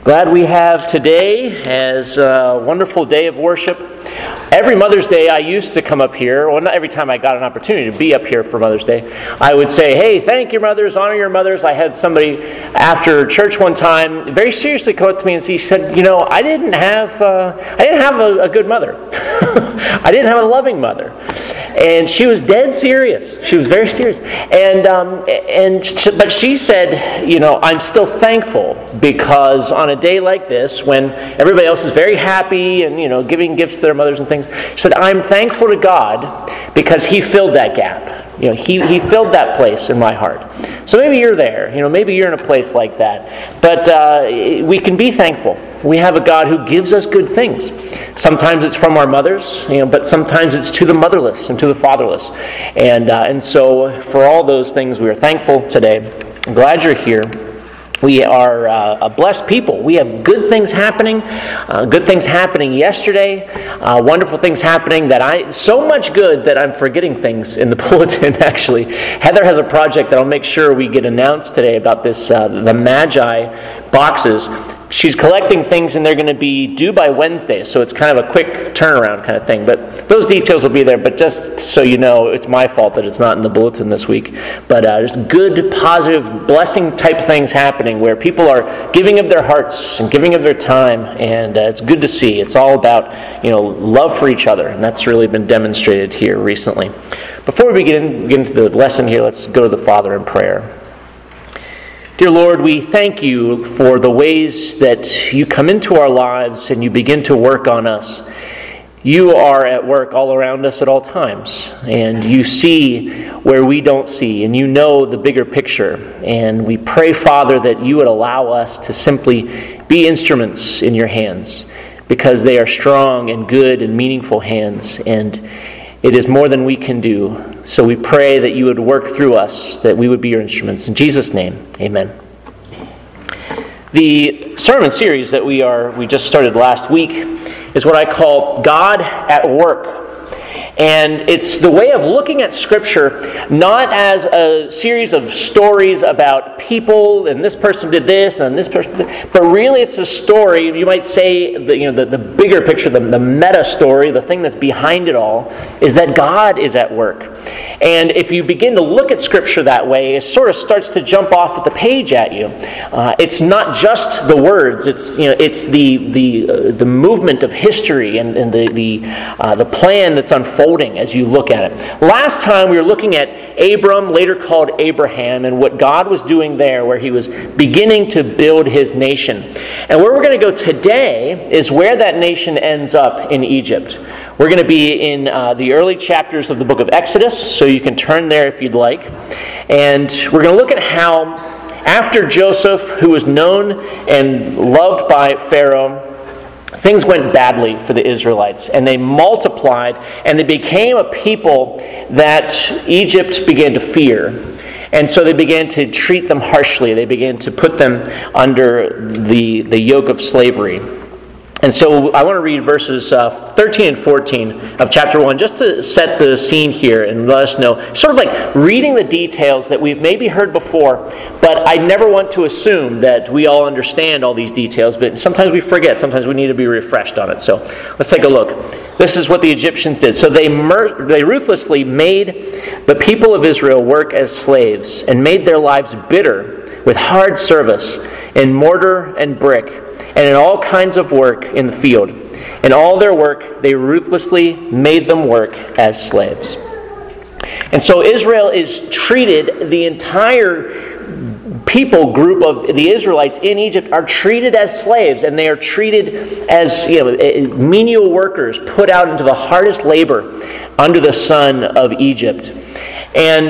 Glad we have today as a wonderful day of worship. Every Mother's Day I used to come up here, well, not every time I got an opportunity to be up here for Mother's Day, I would say, hey, thank your mothers, honor your mothers. I had somebody after church one time very seriously come up to me and she said, I didn't have a good mother. I didn't have a loving mother. And she was dead serious. She was very serious. But she said, I'm still thankful because on a day like this, when everybody else is very happy and, giving gifts to their mothers and things, she said, I'm thankful to God because He filled that gap. He filled that place in my heart. So maybe you're there. Maybe you're in a place like that. But we can be thankful. We have a God who gives us good things. Sometimes it's from our mothers, but sometimes it's to the motherless and to the fatherless. And so for all those things, we are thankful today. I'm glad you're here. We are a blessed people. We have good things happening. Good things happening yesterday. Wonderful things happening so much good that I'm forgetting things in the bulletin, actually. Heather has a project that I'll make sure we get announced today about this, the Magi boxes. She's collecting things and they're going to be due by Wednesday, so it's kind of a quick turnaround kind of thing. But those details will be there. But just so you know, it's my fault that it's not in the bulletin this week. But just good, positive, blessing type things happening where people are giving of their hearts and giving of their time, and it's good to see. It's all about love for each other, and that's really been demonstrated here recently. Before we get into the lesson here, let's go to the Father in prayer. Dear Lord, we thank you for the ways that you come into our lives and you begin to work on us. You are at work all around us at all times, and you see where we don't see, and you know the bigger picture. And we pray, Father, that you would allow us to simply be instruments in your hands, because they are strong and good and meaningful hands, and it is more than we can do. So we pray that you would work through us, that we would be your instruments. In Jesus' name, amen. The sermon series that we just started last week is what I call God at Work. And it's the way of looking at Scripture not as a series of stories about people, and this person did this, and this person did that, but really it's a story, you might say, the bigger picture, the meta story, the thing that's behind it all, is that God is at work. And if you begin to look at Scripture that way, it sort of starts to jump off at the page at you. It's not just the words, it's the movement of history and the plan that's unfolding as you look at it. Last time we were looking at Abram, later called Abraham, and what God was doing there, where He was beginning to build His nation. And where we're going to go today is where that nation ends up in Egypt. We're going to be in the early chapters of the book of Exodus, so you can turn there if you'd like. And we're going to look at how, after Joseph, who was known and loved by Pharaoh, things went badly for the Israelites, and they multiplied, and they became a people that Egypt began to fear. And so they began to treat them harshly. They began to put them under the yoke of slavery. And so I want to read verses 13 and 14 of chapter 1 just to set the scene here and let us know, sort of like reading the details that we've maybe heard before, but I never want to assume that we all understand all these details, but sometimes we forget, sometimes we need to be refreshed on it. So let's take a look. This is what the Egyptians did. So they ruthlessly made the people of Israel work as slaves and made their lives bitter with hard service in mortar and brick, and in all kinds of work in the field. In all their work, they ruthlessly made them work as slaves. And so Israel is treated, the entire people group of the Israelites in Egypt are treated as slaves, and they are treated as menial workers put out into the hardest labor under the sun of Egypt. And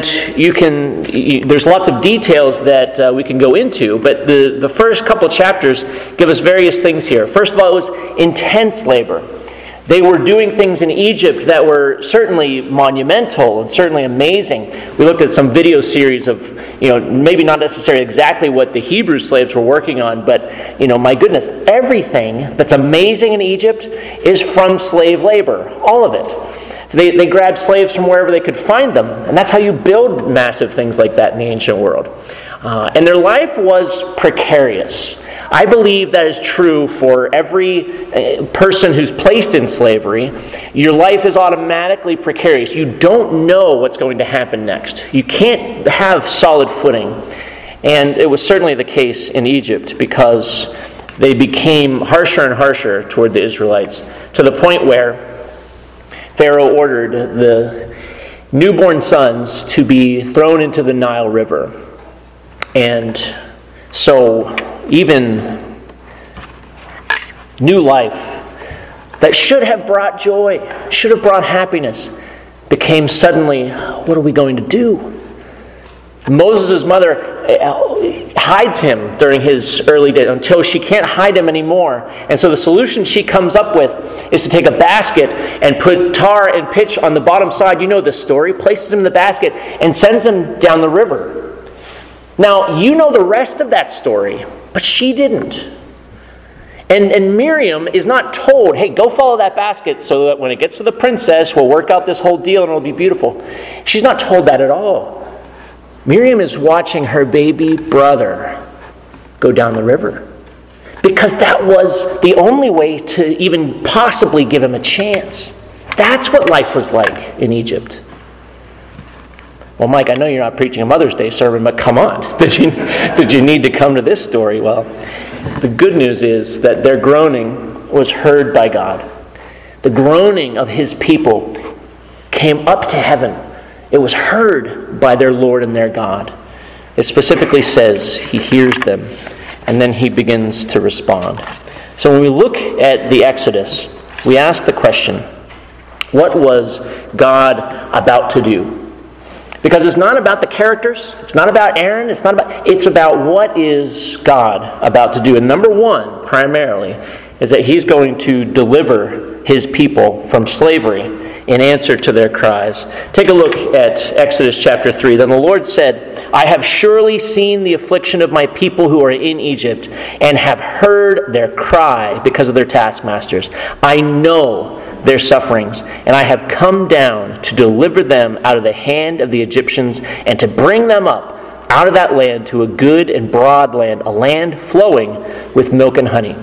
there's lots of details that we can go into, but the first couple chapters give us various things here. First of all, it was intense labor. They were doing things in Egypt that were certainly monumental and certainly amazing. We looked at some video series of, maybe not necessarily exactly what the Hebrew slaves were working on, but, my goodness, everything that's amazing in Egypt is from slave labor. All of it. They grabbed slaves from wherever they could find them, and that's how you build massive things like that in the ancient world. And their life was precarious. I believe that is true for every person who's placed in slavery. Your life is automatically precarious. You don't know what's going to happen next. You can't have solid footing. And it was certainly the case in Egypt, because they became harsher and harsher toward the Israelites, to the point where Pharaoh ordered the newborn sons to be thrown into the Nile River. And so even new life that should have brought joy, should have brought happiness, became suddenly, what are we going to do? Moses' mother hides him during his early days until she can't hide him anymore. And so the solution she comes up with is to take a basket and put tar and pitch on the bottom side. You know the story. Places him in the basket and sends him down the river. Now, you know the rest of that story, but she didn't. And Miriam is not told, hey, go follow that basket so that when it gets to the princess, we'll work out this whole deal and it'll be beautiful. She's not told that at all. Miriam is watching her baby brother go down the river, because that was the only way to even possibly give him a chance. That's what life was like in Egypt. Well, Mike, I know you're not preaching a Mother's Day sermon, but come on. Did you need to come to this story? Well, the good news is that their groaning was heard by God. The groaning of his people came up to heaven. It was heard by their Lord and their God. It specifically says he hears them, and then he begins to respond. So when we look at the Exodus, we ask the question, what was God about to do? Because it's not about the characters, it's not about Aaron, it's about what is God about to do. And number one, primarily, is that he's going to deliver his people from slavery in answer to their cries. Take a look at Exodus chapter 3. Then the Lord said, I have surely seen the affliction of my people who are in Egypt, and have heard their cry because of their taskmasters. I know their sufferings, and I have come down to deliver them out of the hand of the Egyptians, and to bring them up out of that land to a good and broad land, a land flowing with milk and honey.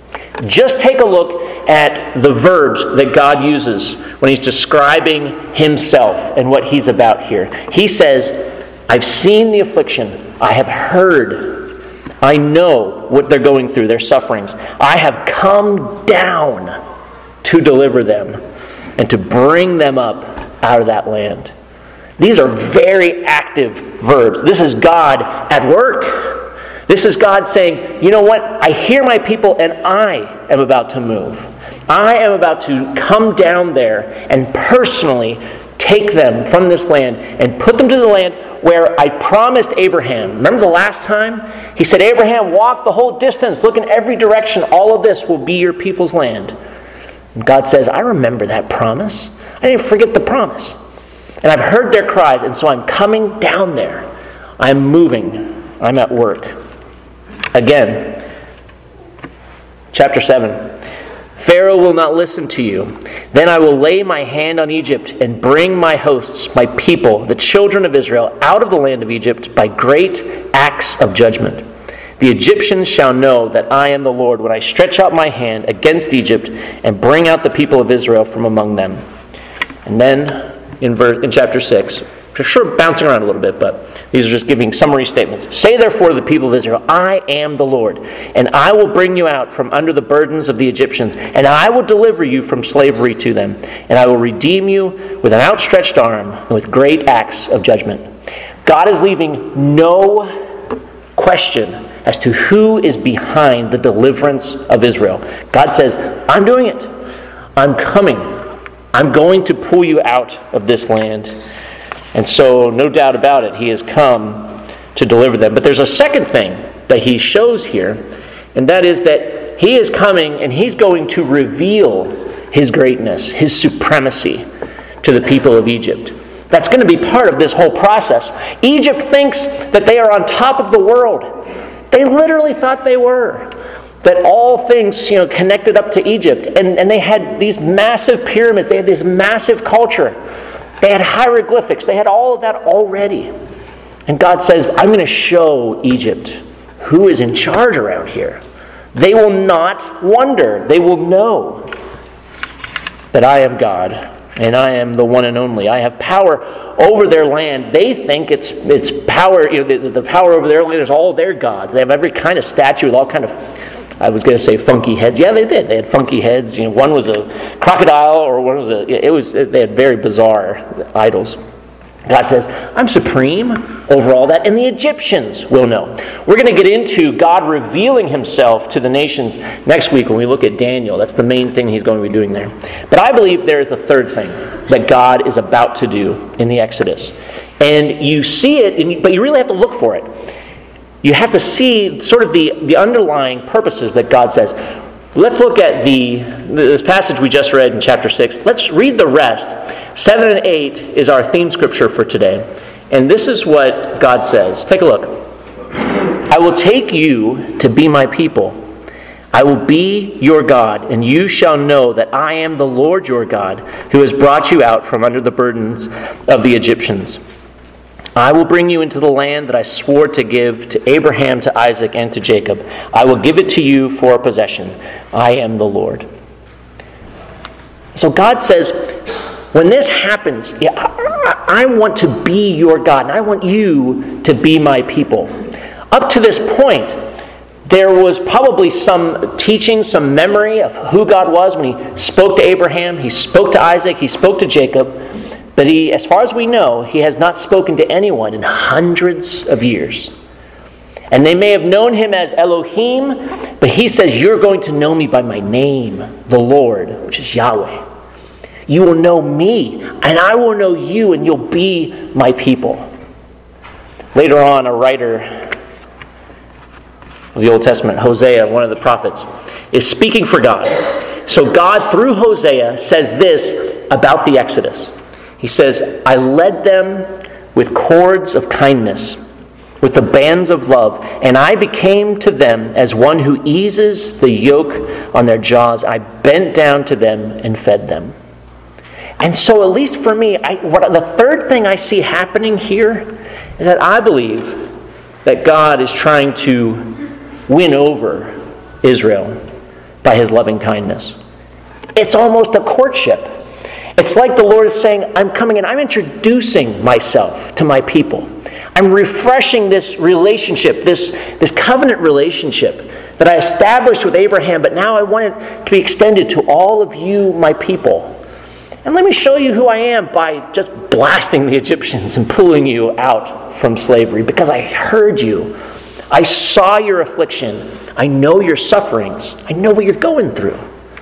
Just take a look at the verbs that God uses when he's describing himself and what he's about here. He says, I've seen the affliction. I have heard. I know what they're going through, their sufferings. I have come down to deliver them and to bring them up out of that land. These are very active verbs. This is God at work. This is God saying, you know what? I hear my people and I am about to move. I am about to come down there and personally take them from this land and put them to the land where I promised Abraham. Remember the last time? He said, Abraham, walk the whole distance. Look in every direction. All of this will be your people's land. And God says, I remember that promise. I didn't forget the promise. And I've heard their cries, and so I'm coming down there. I'm moving. I'm at work. Again, chapter 7. Pharaoh will not listen to you. Then I will lay my hand on Egypt and bring my hosts, my people, the children of Israel, out of the land of Egypt by great acts of judgment. The Egyptians shall know that I am the Lord when I stretch out my hand against Egypt and bring out the people of Israel from among them. And then in chapter 6, sure bouncing around a little bit, but these are just giving summary statements. Say therefore to the people of Israel, I am the Lord, and I will bring you out from under the burdens of the Egyptians, and I will deliver you from slavery to them, and I will redeem you with an outstretched arm and with great acts of judgment. God is leaving no question as to who is behind the deliverance of Israel. God says, I'm doing it. I'm coming. I'm going to pull you out of this land. And so, no doubt about it, he has come to deliver them. But there's a second thing that he shows here, and that is that he is coming and he's going to reveal his greatness, his supremacy to the people of Egypt. That's going to be part of this whole process. Egypt thinks that they are on top of the world. They literally thought they were. That all things, connected up to Egypt. And they had these massive pyramids. They had this massive culture. They had hieroglyphics. They had all of that already. And God says, I'm going to show Egypt who is in charge around here. They will not wonder. They will know that I am God, and I am the one and only. I have power over their land. They think it's power. The power over their land is all their gods. They have every kind of statue with all kind of, I was going to say funky heads. Yeah, they did. They had funky heads. One was a crocodile, or one was they had very bizarre idols. God says, I'm supreme over all that, and the Egyptians will know. We're going to get into God revealing himself to the nations next week when we look at Daniel. That's the main thing he's going to be doing there. But I believe there is a third thing that God is about to do in the Exodus. And you see it, but you really have to look for it. You have to see sort of the underlying purposes that God says. Let's look at this passage we just read in chapter 6. Let's read the rest. 7 and 8 is our theme scripture for today. And this is what God says. Take a look. I will take you to be my people. I will be your God, and you shall know that I am the Lord your God, who has brought you out from under the burdens of the Egyptians. I will bring you into the land that I swore to give to Abraham, to Isaac, and to Jacob. I will give it to you for a possession. I am the Lord. So God says, when this happens, I want to be your God, and I want you to be my people. Up to this point, there was probably some teaching, some memory of who God was when he spoke to Abraham, he spoke to Isaac, he spoke to Jacob. But he, as far as we know, he has not spoken to anyone in hundreds of years. And they may have known him as Elohim, but he says, you're going to know me by my name, the Lord, which is Yahweh. You will know me, and I will know you, and you'll be my people. Later on, a writer of the Old Testament, Hosea, one of the prophets, is speaking for God. So God, through Hosea, says this about the Exodus. He says, I led them with cords of kindness, with the bands of love, and I became to them as one who eases the yoke on their jaws. I bent down to them and fed them. And so, at least for me, the third thing I see happening here is that I believe that God is trying to win over Israel by his loving kindness. It's almost a courtship. It's like the Lord is saying, I'm coming and I'm introducing myself to my people. I'm refreshing this relationship, this covenant relationship that I established with Abraham, but now I want it to be extended to all of you, my people. And let me show you who I am by just blasting the Egyptians and pulling you out from slavery, because I heard you. I saw your affliction. I know your sufferings. I know what you're going through.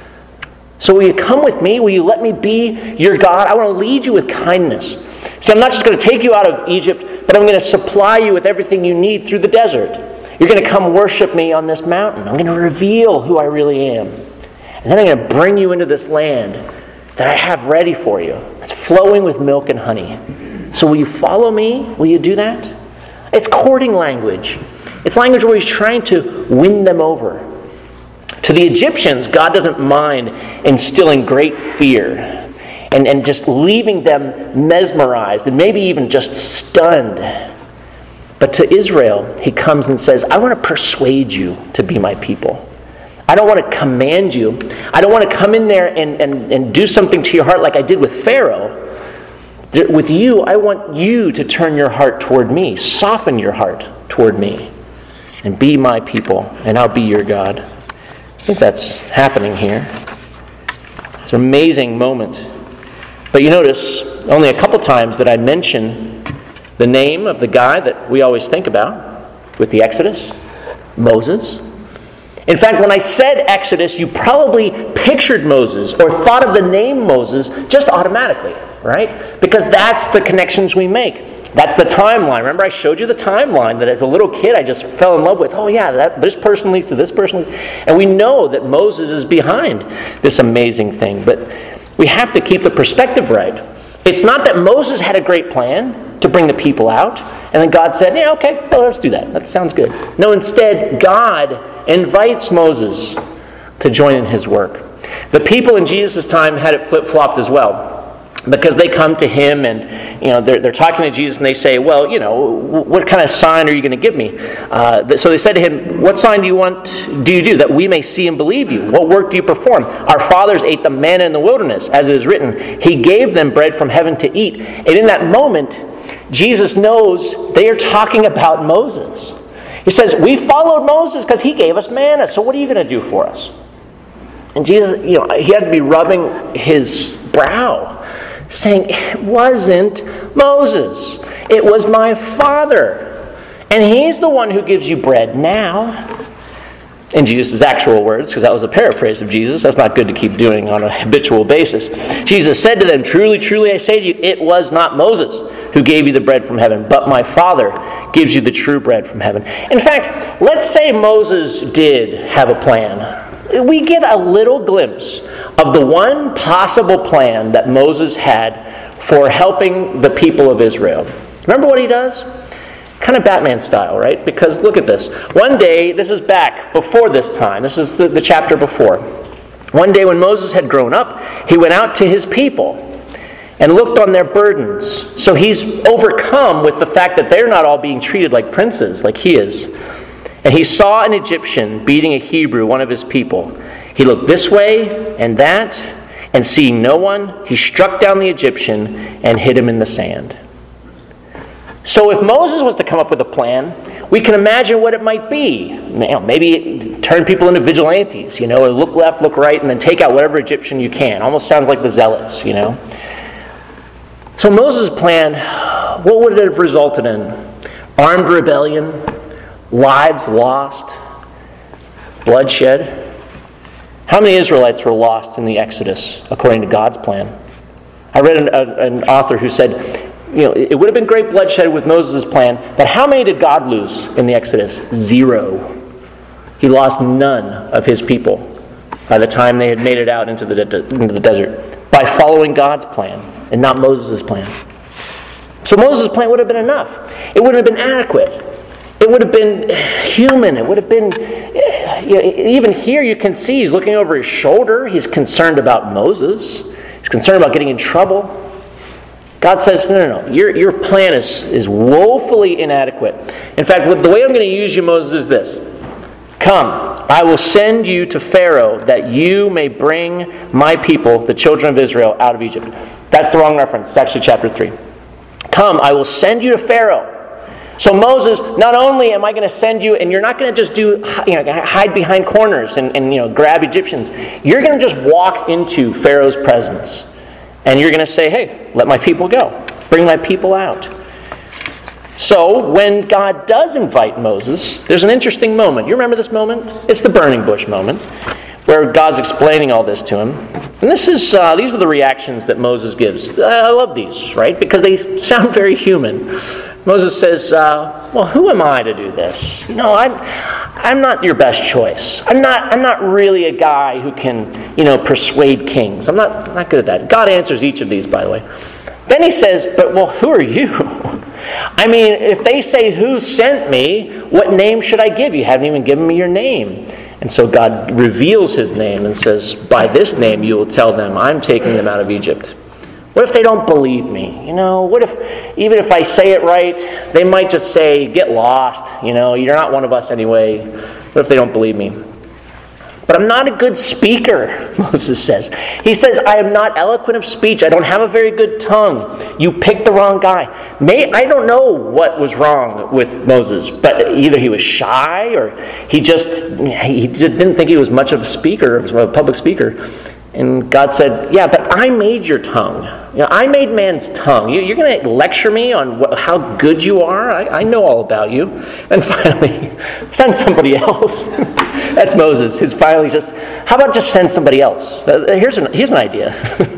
So will you come with me? Will you let me be your God? I want to lead you with kindness. See, I'm not just going to take you out of Egypt, but I'm going to supply you with everything you need through the desert. You're going to come worship me on this mountain. I'm going to reveal who I really am. And then I'm going to bring you into this land that I have ready for you. It's flowing with milk and honey. So will you follow me? Will you do that? It's courting language. It's language where he's trying to win them over. To the Egyptians, God doesn't mind instilling great fear and just leaving them mesmerized and maybe even just stunned. But to Israel, he comes and says, I want to persuade you to be my people. I don't want to command you. I don't want to come in there and do something to your heart like I did with Pharaoh. With you, I want you to turn your heart toward me, soften your heart toward me, and be my people, and I'll be your God. I think that's happening here. It's an amazing moment. But you notice, only a couple times that I mention the name of the guy that we always think about with the Exodus, Moses. In fact, when I said Exodus, you probably pictured Moses or thought of the name Moses just automatically, right? Because that's the connections we make. That's the timeline. Remember I showed you the timeline that as a little kid I just fell in love with. Oh yeah, this person leads to this person. And we know that Moses is behind this amazing thing. But we have to keep the perspective right. It's not that Moses had a great plan to bring the people out, and then God said, yeah, okay, well, let's do that. That sounds good. No, instead, God invites Moses to join in his work. The people in Jesus' time had it flip-flopped as well. because they come to him and they're talking to Jesus and they say, well, what kind of sign are you going to give me? So they said to him, what sign do you do that we may see and believe you? What work do you perform? Our fathers ate the manna in the wilderness, as it is written. He gave them bread from heaven to eat. And in that moment, Jesus knows they are talking about Moses. He says, we followed Moses because he gave us manna. So what are you going to do for us? And Jesus, he had to be rubbing his brow, saying, it wasn't Moses. It was my Father. And he's the one who gives you bread now. In Jesus' actual words, because that was a paraphrase of Jesus. That's not good to keep doing on a habitual basis. Jesus said to them, truly, truly, I say to you, it was not Moses who gave you the bread from heaven, but my Father gives you the true bread from heaven. In fact, let's say Moses did have a plan. We get a little glimpse of the one possible plan that Moses had for helping the people of Israel. Remember what he does? Kind of Batman style, right? Because look at this. One day, this is back before this time. This is the chapter before. One day when Moses had grown up, he went out to his people and looked on their burdens. So he's overcome with the fact that they're not all being treated like princes, like he is. And he saw an Egyptian beating a Hebrew, one of his people. He looked this way and that, and seeing no one, he struck down the Egyptian and hid him in the sand. So if Moses was to come up with a plan, we can imagine what it might be. Maybe turn people into vigilantes, look left, look right, and then take out whatever Egyptian you can. Almost sounds like the Zealots, So Moses' plan, what would it have resulted in? Armed rebellion? Lives lost, bloodshed. How many Israelites were lost in the Exodus according to God's plan? I read an author who said, it would have been great bloodshed with Moses' plan, but how many did God lose in the Exodus? 0. He lost none of his people by the time they had made it out into the desert by following God's plan and not Moses' plan. So Moses' plan would have been enough. It would have been adequate. It would have been human. It would have been, even here you can see he's looking over his shoulder. He's concerned about Moses. He's concerned about getting in trouble. God says, no. Your plan is woefully inadequate. In fact, the way I'm going to use you, Moses, is this. Come, I will send you to Pharaoh that you may bring my people, the children of Israel, out of Egypt. That's the wrong reference. It's actually chapter 3. Come, I will send you to Pharaoh. So Moses, not only am I going to send you, and you're not going to just hide behind corners and grab Egyptians. You're going to just walk into Pharaoh's presence. And you're going to say, hey, let my people go. Bring my people out. So when God does invite Moses, there's an interesting moment. You remember this moment? It's the burning bush moment, where God's explaining all this to him. And these are the reactions that Moses gives. I love these, right? Because they sound very human. Moses says, well, who am I to do this? I'm not your best choice. I'm not really a guy who can, persuade kings. I'm not good at that. God answers each of these, by the way. Then he says, but who are you? I mean, if they say, who sent me, what name should I give? You haven't even given me your name. And so God reveals his name and says, by this name you will tell them, I'm taking them out of Egypt. What if they don't believe me? What if, even if I say it right, they might just say, get lost. You're not one of us anyway. What if they don't believe me? But I'm not a good speaker, Moses says. He says, I am not eloquent of speech. I don't have a very good tongue. You picked the wrong guy. I don't know what was wrong with Moses, but either he was shy or he didn't think he was much of a speaker, a public speaker. And God said, yeah, but I made your tongue. I made man's tongue. You're going to lecture me on how good you are? I know all about you. And finally, send somebody else. That's Moses. How about just send somebody else? Here's an idea.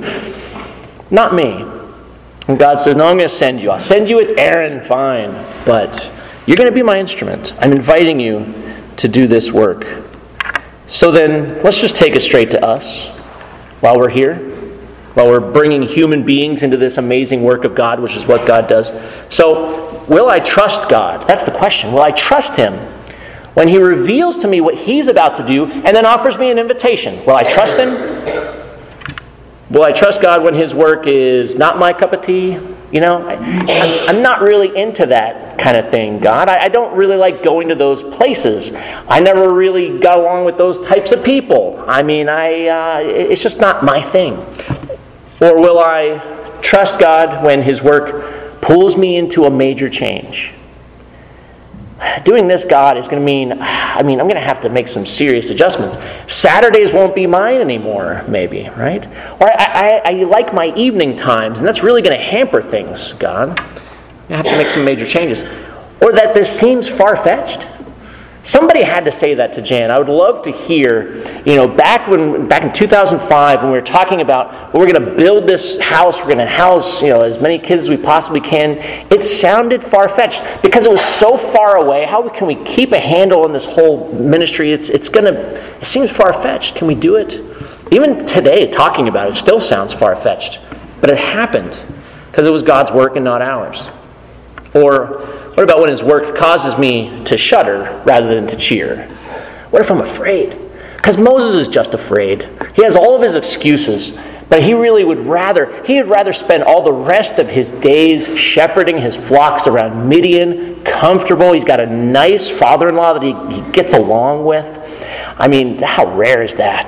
Not me. And God says, no, I'm going to send you. I'll send you with Aaron, fine. But you're going to be my instrument. I'm inviting you to do this work. So then, let's just take it straight to us. While we're here, while we're bringing human beings into this amazing work of God, which is what God does. So, will I trust God? That's the question. Will I trust him when he reveals to me what he's about to do and then offers me an invitation? Will I trust him? Will I trust God when His work is not my cup of tea? I'm not really into that kind of thing, God. I don't really like going to those places. I never really got along with those types of people. It's just not my thing. Or will I trust God when His work pulls me into a major change? Doing this, God, is going to mean, I'm going to have to make some serious adjustments. Saturdays won't be mine anymore, maybe, right? Or I like my evening times, and that's really going to hamper things, God. I have to make some major changes. Or that this seems far-fetched. Somebody had to say that to Jan. I would love to hear, back in 2005 when we were talking about we're going to build this house, we're going to house, as many kids as we possibly can. It sounded far-fetched because it was so far away. How can we keep a handle on this whole ministry? It seems far-fetched. Can we do it? Even today, talking about it still sounds far-fetched. But it happened because it was God's work and not ours. Or what about when His work causes me to shudder rather than to cheer? What if I'm afraid? Because Moses is just afraid. He has all of his excuses, but he would rather spend all the rest of his days shepherding his flocks around Midian, comfortable. He's got a nice father-in-law that he gets along with. How rare is that,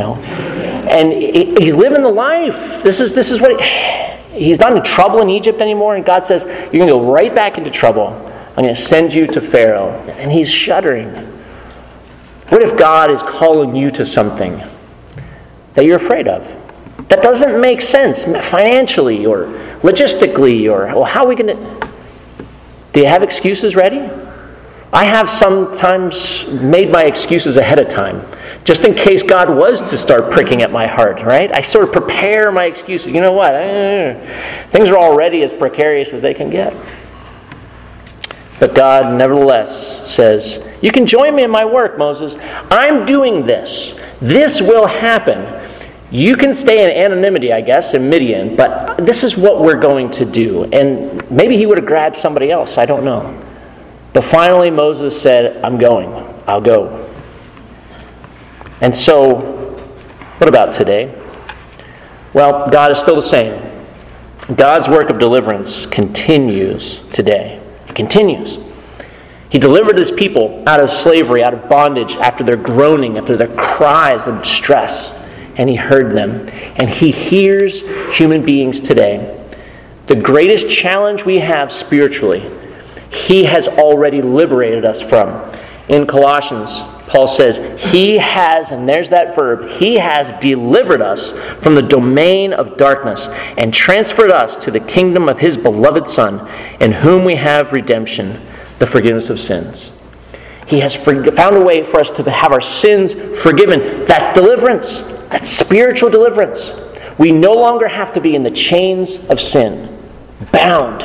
And he's living the life. This is what... He's not in trouble in Egypt anymore, and God says, you're going to go right back into trouble. I'm going to send you to Pharaoh. And he's shuddering. What if God is calling you to something that you're afraid of? That doesn't make sense financially or logistically, or how are we going to... Do you have excuses ready? I have sometimes made my excuses ahead of time, just in case God was to start pricking at my heart, right? I sort of prepare my excuses. You know what? Things are already as precarious as they can get. But God, nevertheless, says, you can join me in my work, Moses. I'm doing this. This will happen. You can stay in anonymity, I guess, in Midian, but this is what we're going to do. And maybe he would have grabbed somebody else. I don't know. But finally, Moses said, I'm going. I'll go. And so, what about today? Well, God is still the same. God's work of deliverance continues today. It continues. He delivered His people out of slavery, out of bondage, after their groaning, after their cries of distress. And He heard them. And He hears human beings today. The greatest challenge we have spiritually, He has already liberated us from. In Colossians, Paul says, He has, and there's that verb, He has delivered us from the domain of darkness and transferred us to the kingdom of His beloved Son, in whom we have redemption, the forgiveness of sins. He has found a way for us to have our sins forgiven. That's deliverance. That's spiritual deliverance. We no longer have to be in the chains of sin, bound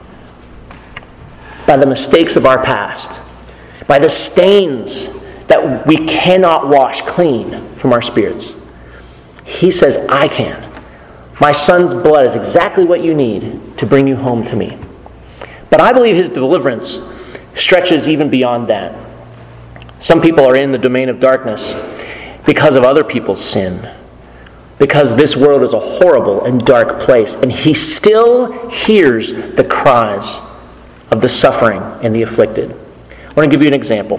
by the mistakes of our past, by the stains that we cannot wash clean from our spirits. He says, I can. My Son's blood is exactly what you need to bring you home to me. But I believe His deliverance stretches even beyond that. Some people are in the domain of darkness because of other people's sin, because this world is a horrible and dark place, and He still hears the cries of the suffering and the afflicted. I want to give you an example.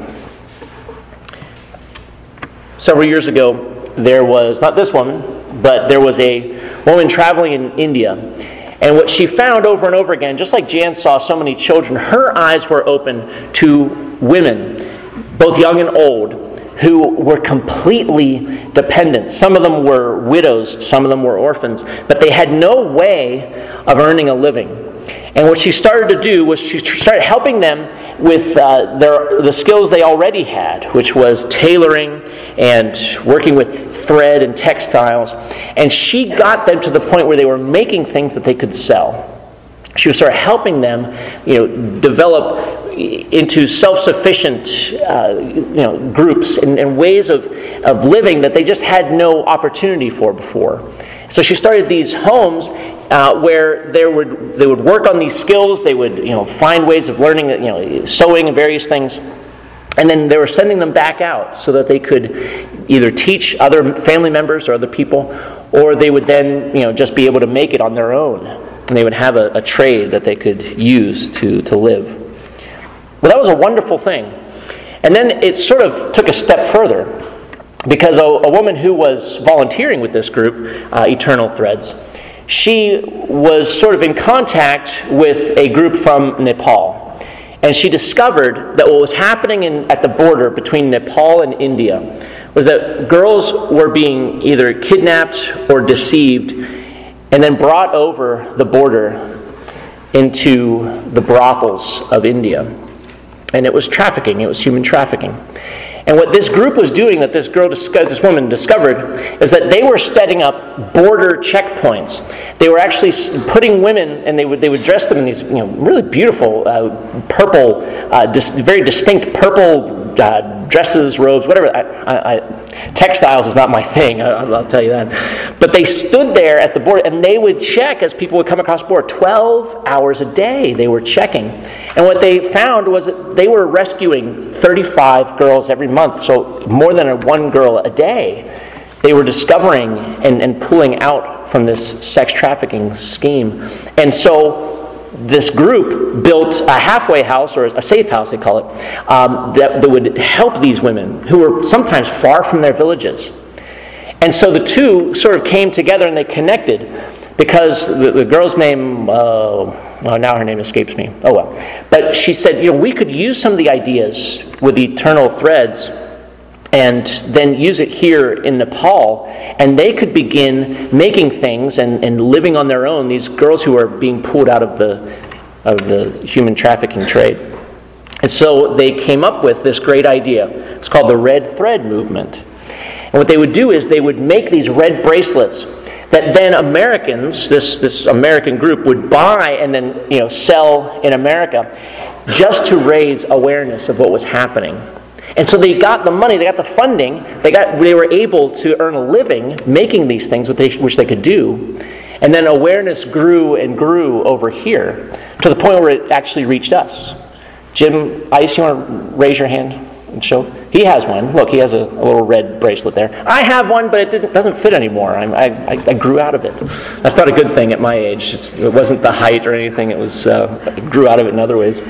Several years ago, there was, not this woman, but there was a woman traveling in India. And what she found over and over again, just like Jan saw so many children, her eyes were open to women, both young and old, who were completely dependent. Some of them were widows, some of them were orphans, but they had no way of earning a living. And what she started to do was she started helping them with the skills they already had, which was tailoring and working with thread and textiles. And she got them to the point where they were making things that they could sell. She was sort of helping them, develop into self-sufficient, groups and ways of living that they just had no opportunity for before. So she started these homes where they would work on these skills. They would find ways of learning sewing and various things, and then they were sending them back out so that they could either teach other family members or other people, or they would then just be able to make it on their own, and they would have a trade that they could use to live. Well, that was a wonderful thing. And then it sort of took a step further, because a woman who was volunteering with this group, Eternal Threads, she was sort of in contact with a group from Nepal. And she discovered that what was happening at the border between Nepal and India was that girls were being either kidnapped or deceived and then brought over the border into the brothels of India. And it was trafficking. It was human trafficking. And what this group was doing, that this woman discovered, is that they were setting up border checkpoints. They were actually putting women, and they would dress them in these really beautiful purple, very distinct purple dresses, robes, whatever. Textiles is not my thing, I'll tell you that. But they stood there at the border, and they would check as people would come across the border. 12 hours a day they were checking. And what they found was that they were rescuing 35 girls every month, so more than one girl a day. They were discovering and pulling out from this sex trafficking scheme. And so this group built a halfway house, or a safe house they call it, that would help these women who were sometimes far from their villages. And so the two sort of came together and they connected, because the girl's name, now her name escapes me. Oh well. But she said, we could use some of the ideas with Eternal Threads and then use it here in Nepal, and they could begin making things and living on their own, these girls who are being pulled out of the human trafficking trade. And so they came up with this great idea. It's called the Red Thread Movement. And what they would do is they would make these red bracelets that then Americans, this American group, would buy and then sell in America, just to raise awareness of what was happening. And so they got the money, they got the funding, they were able to earn a living making these things, which they could do. And then awareness grew and grew over here, to the point where it actually reached us. Jim Ice, you want to raise your hand and show? He has one. Look, he has a little red bracelet there. I have one, but it doesn't fit anymore. I grew out of it. That's not a good thing at my age. It wasn't the height or anything. It was it grew out of it in other ways.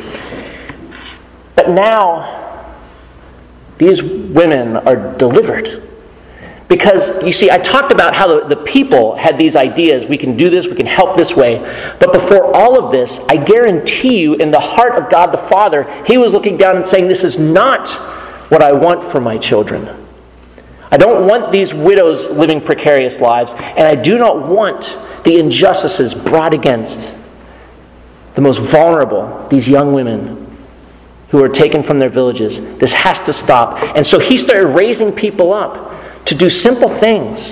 But now, these women are delivered. Because, you see, I talked about how the people had these ideas. We can do this, we can help this way. But before all of this, I guarantee you, in the heart of God the Father, He was looking down and saying, this is not what I want for my children. I don't want these widows living precarious lives, and I do not want the injustices brought against the most vulnerable, these young women who are taken from their villages. This has to stop. And so He started raising people up to do simple things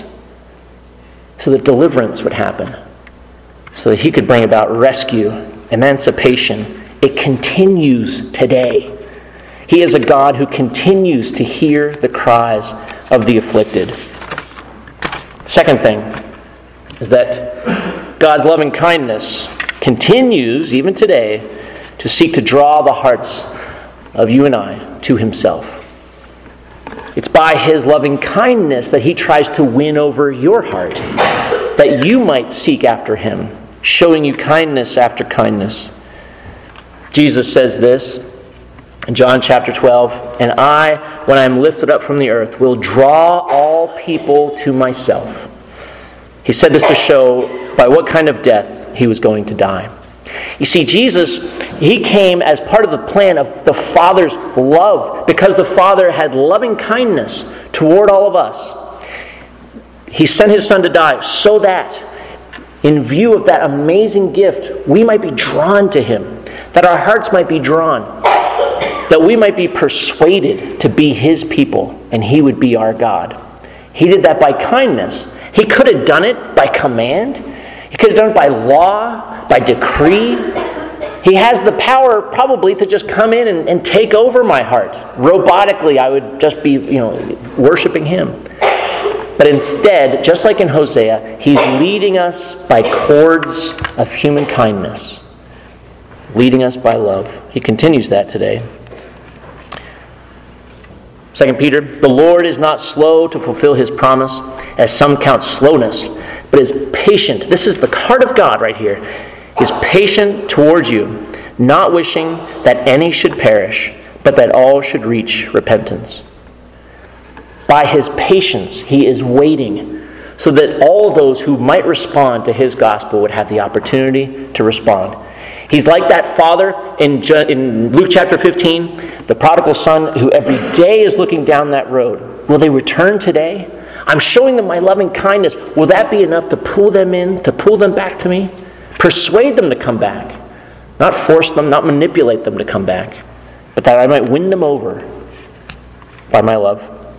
so that deliverance would happen, so that He could bring about rescue, emancipation. It continues today. He is a God who continues to hear the cries of the afflicted. Second thing is that God's loving kindness continues, even today, to seek to draw the hearts of you and I to Himself. It's by His loving kindness that He tries to win over your heart, that you might seek after Him, showing you kindness after kindness. Jesus says this in John chapter 12, "And I, when I am lifted up from the earth, will draw all people to myself." He said this to show by what kind of death He was going to die. You see, Jesus, He came as part of the plan of the Father's love, because the Father had loving kindness toward all of us. He sent His Son to die so that, in view of that amazing gift, we might be drawn to Him, that our hearts might be drawn, that we might be persuaded to be His people, and He would be our God. He did that by kindness. He could have done it by command. He could have done it by law, by decree. He has the power probably to just come in and take over my heart. Robotically, I would just be, worshiping Him. But instead, just like in Hosea, He's leading us by cords of human kindness. Leading us by love. He continues that today. 2 Peter, the Lord is not slow to fulfill his promise, as some count slowness, but is patient. This is the heart of God right here. Is patient towards you, not wishing that any should perish, but that all should reach repentance. By his patience, he is waiting so that all those who might respond to his gospel would have the opportunity to respond. He's like that father in Luke chapter 15, the prodigal son who every day is looking down that road. Will they return today? I'm showing them my loving kindness. Will that be enough to pull them in, to pull them back to me? Persuade them to come back. Not force them, not manipulate them to come back, but that I might win them over by my love.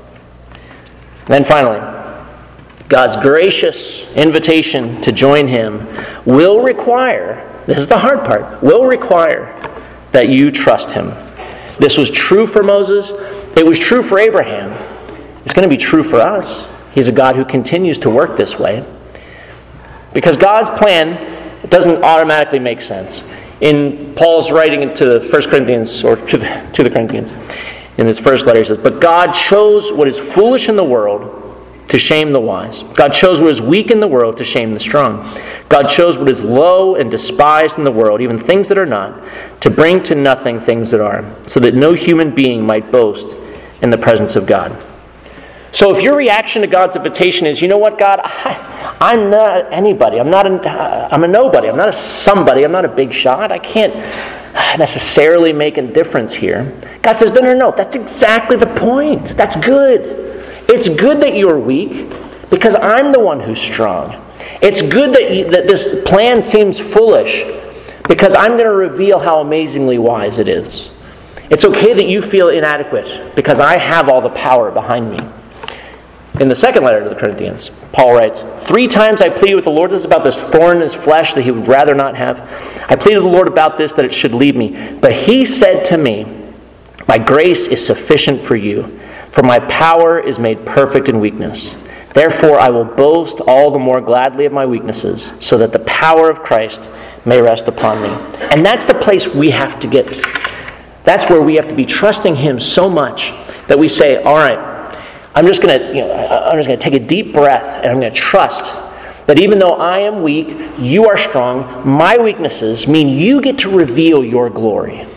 And then finally, God's gracious invitation to join him will require, this is the hard part, will require that you trust him. This was true for Moses. It was true for Abraham. It's going to be true for us. He's a God who continues to work this way. Because God's plan doesn't automatically make sense. In Paul's writing to 1 Corinthians, or to the Corinthians, in his first letter, he says, "But God chose what is foolish in the world to shame the wise. God chose what is weak in the world to shame the strong. God chose what is low and despised in the world, even things that are not, to bring to nothing things that are, so that no human being might boast in the presence of God." So if your reaction to God's invitation is, you know what, God, I'm not anybody. I'm a nobody. I'm not a somebody. I'm not a big shot. I can't necessarily make a difference here. God says, no. That's exactly the point. That's good. It's good that you're weak because I'm the one who's strong. It's good that this plan seems foolish because I'm going to reveal how amazingly wise it is. It's okay that you feel inadequate because I have all the power behind me. In the second letter to the Corinthians, Paul writes, 3 times I pleaded with the Lord. This is about this thorn in his flesh that he would rather not have. I pleaded with the Lord about this, that it should leave me. But he said to me, my grace is sufficient for you, for my power is made perfect in weakness. Therefore I will boast all the more gladly of my weaknesses, so that the power of Christ may rest upon me. And that's the place we have to get. That's where we have to be trusting him so much that we say, all right, I'm just going to take a deep breath and I'm going to trust that even though I am weak, you are strong. My weaknesses mean you get to reveal your glory.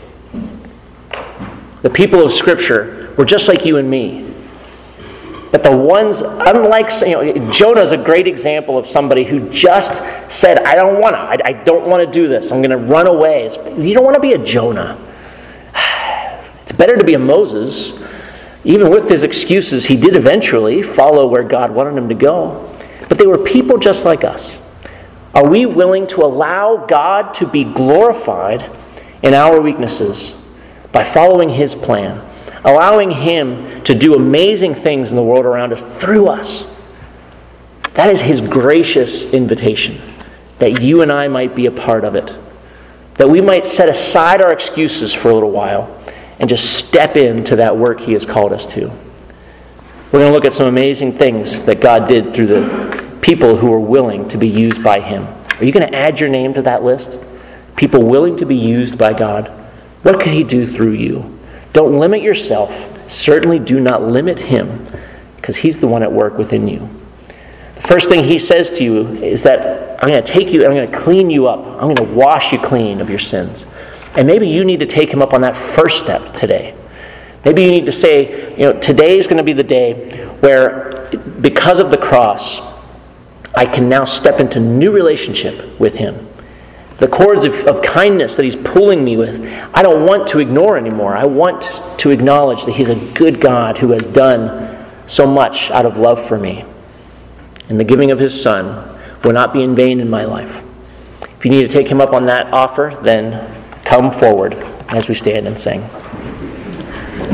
The people of Scripture were just like you and me. But the ones, unlike, Jonah is a great example of somebody who just said, I don't want to do this. I'm going to run away. You don't want to be a Jonah. It's better to be a Moses. Even with his excuses, he did eventually follow where God wanted him to go. But they were people just like us. Are we willing to allow God to be glorified in our weaknesses by following his plan? Allowing him to do amazing things in the world around us through us. That is his gracious invitation. That you and I might be a part of it. That we might set aside our excuses for a little while and just step into that work he has called us to. We're going to look at some amazing things that God did through the people who were willing to be used by him. Are you going to add your name to that list? People willing to be used by God. What could he do through you? Don't limit yourself. Certainly do not limit him, because he's the one at work within you. The first thing he says to you is that I'm going to take you and I'm going to clean you up. I'm going to wash you clean of your sins. And maybe you need to take him up on that first step today. Maybe you need to say, today is going to be the day where, because of the cross, I can now step into new relationship with him. The cords of kindness that he's pulling me with, I don't want to ignore anymore. I want to acknowledge that he's a good God who has done so much out of love for me. And the giving of his Son will not be in vain in my life. If you need to take him up on that offer, then come forward as we stand and sing.